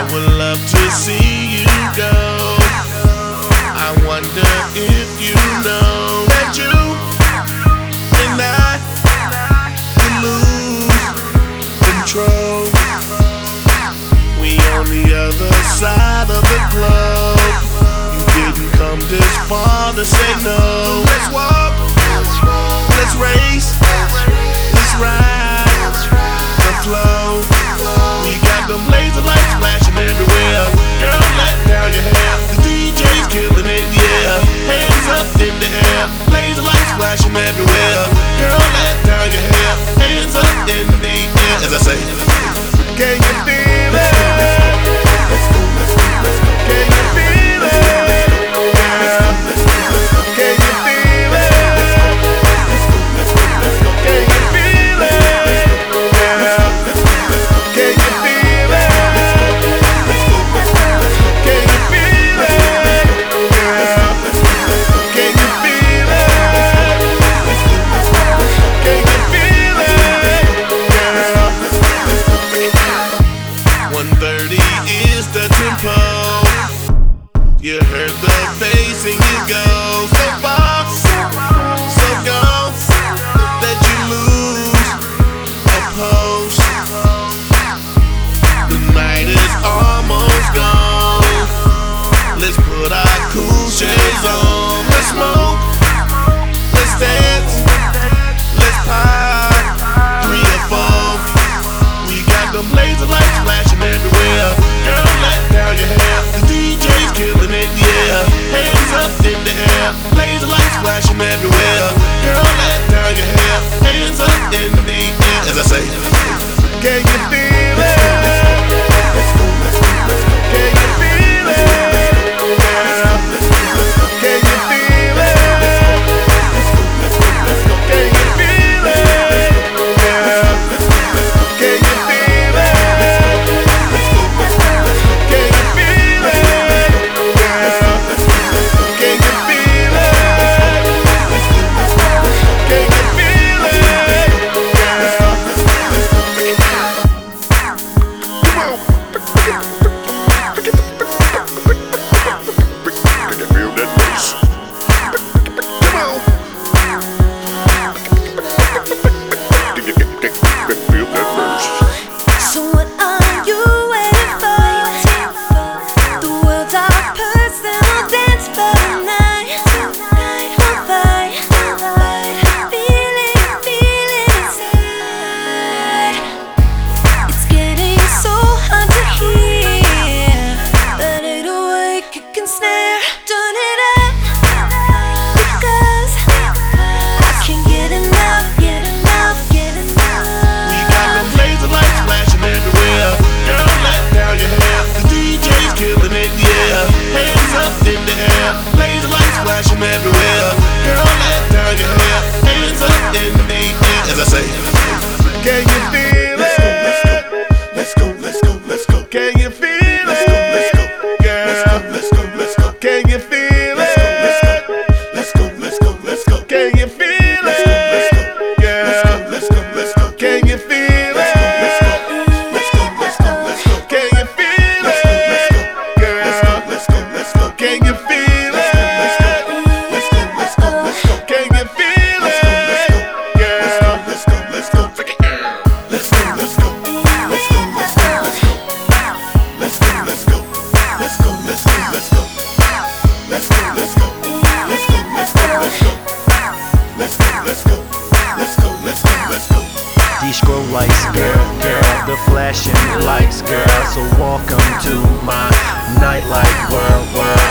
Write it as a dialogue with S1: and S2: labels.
S1: would love to see you go. I wonder if you know that you and I can lose control. We on the other side of the globe. You didn't come this far to say no. Let's walk, let's race, let's ride the flow. We got them laser lights flashing everywhere. Girl, let down your hair. The DJ's killing it, yeah. Hands up in the air. Laser lights flashing everywhere. Girl, let down your hair. Hands up in the air. As I say, can you feel it? Can you feel it? Yeah. Can you feel it? Can you feel it? Yeah. Can you feel it? Can you feel it? Yeah. Can you feel it? Can you feel it? Yeah. 130 is the tempo. You heard the bass and you go so far, so gone that you lose a post. The night is almost gone. Let's put our cool shades on. Let's smoke, let's dance, let's pop 3 or 4. We got them laser lights flashing everywhere. Girl, let down your hair. The DJ's killing it, yeah. Hands up in the air. Laser lights flashing everywhere. Girl, let down your hair. Hands up in the air. As I say, can you feel it? Can you feel it? Yeah. Can you feel it? Can you feel it? Yeah. Can you feel it? Can you feel it? Yeah. Can you feel it? Can you feel it? Yeah. Come on. Can you feel that bass? Come on. Can you feel that bass?
S2: So what are you waiting for? The world's our personal dance for tonight. One fight, feel it inside. It's getting so hard to hear. That 808 kick and snare, turn it up, because I can't get enough, get enough, get enough.
S1: We got them laser lights flashing everywhere. Girl, let down your hair. The DJ's killing it, yeah. Hands up in the air. Laser lights flashing everywhere. Girl, let down your hair. Hands up in the air. As I say, can you feel it? Let's go, let's go, let's go. Can you feel it? Girl, let's go. Can you feel it? Let's go, let's go, let's go. Can you feel it? Girl, let's go. Can you feel it? Let's go, let's go, let's go. Can you feel it? Girl, let's go. Can you feel it? Let's go, let's go, let's go. Can you feel it? Girl, let's go. Let's go, let's go. Let's go, let's go. Let's go, let's go, let's go. Let's go, let's go. Let's go, let's go, let's go. Let's go, let's go. Let's go, let's go, let's go. Let's go, let's go. Let's go, let's go, let's go.
S3: These grow lights, girl, the flashing lights, girl. So welcome to my nightlife world.